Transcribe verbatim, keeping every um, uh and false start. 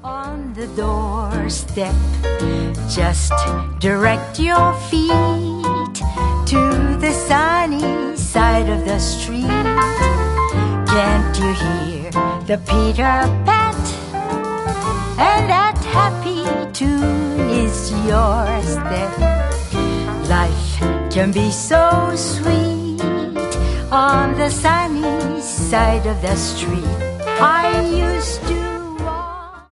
On the doorstep, just direct your feet to the sunny side of the street. Can't you hear the Peter Pat? And that happy tune is your step. Life can be so sweet on the sunny side of the street. I used to